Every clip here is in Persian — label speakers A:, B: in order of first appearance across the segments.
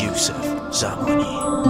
A: یوسف زمانی.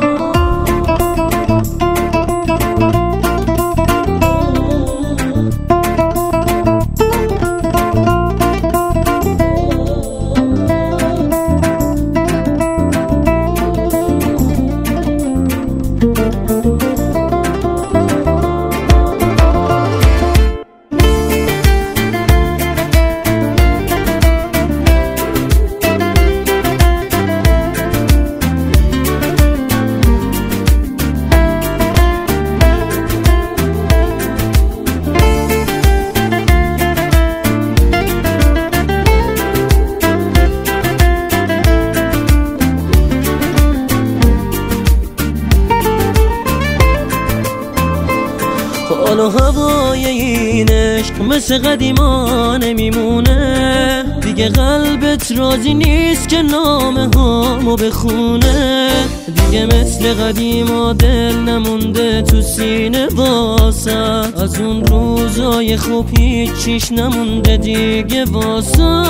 B: حالا هوای این عشق مثل قدیما نمیمونه دیگه، قلبت راضی نیست که نامه هامو بخونه دیگه، مثل قدیما دل نمونده تو سینه واسه، از اون روزای خوب هیچیش نمونده دیگه واسه.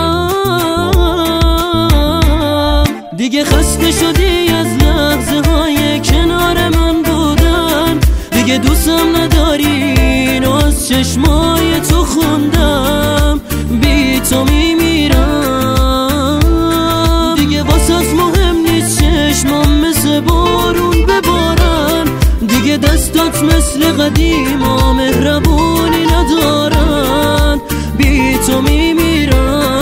B: دیگه خسته شدی از لحظه های کنار من بودن، دیگه دوستم نداری اینو از چشمای تو خوندم، بی تو میمیرم دیگه، واسه مهم نیست چشمام مثل بارون ببارن دیگه، دستات مثل قدیما مهربونی ندارن، بی تو میمیرم.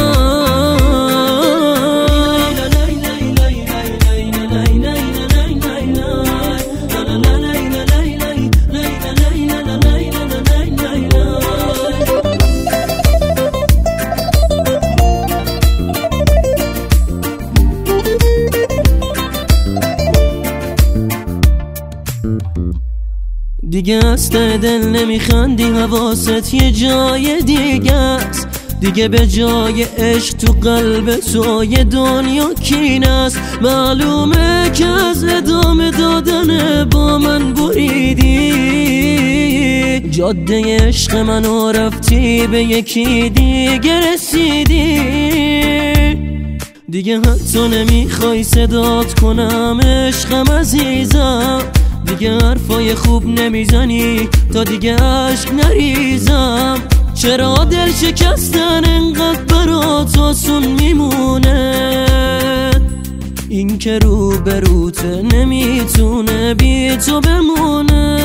B: دیگه از ته دل نمیخندی، حواست یه جای دیگه است دیگه، به جای عشق تو قلب تو یه دنیا کینه است. معلومه که از ادامه دادن با من بریدی، جاده عشق منو رفتی به یکی دیگه رسیدی دیگه، حتی نمیخوای صدات کنم عشقم عزیزم، دیگه حرفای خوب نمیزنی تا دیگه عشق نریزم. چرا دل شکستن انقدر برات آسون میمونه، این که رو به روت نمیتونه بی تو بمونه.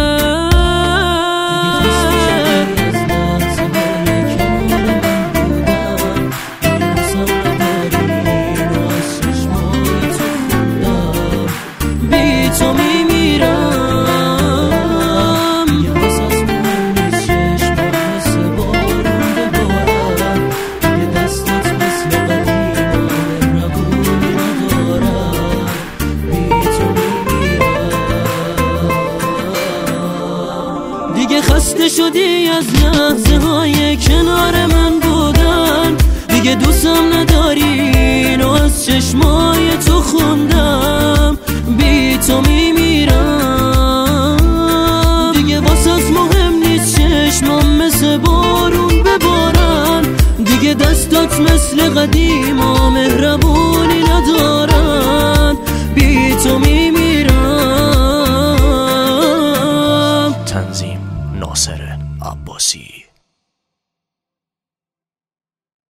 B: دیگه خسته شدی از لحظه های کنار من بودن، دیگه دوستم نداری اینو از چشمای تو خوندم، بی تو میمیرم دیگه، واسه مهم نیست چشمام مثل بارون ببارن دیگه، دستات مثل قدیما مهربون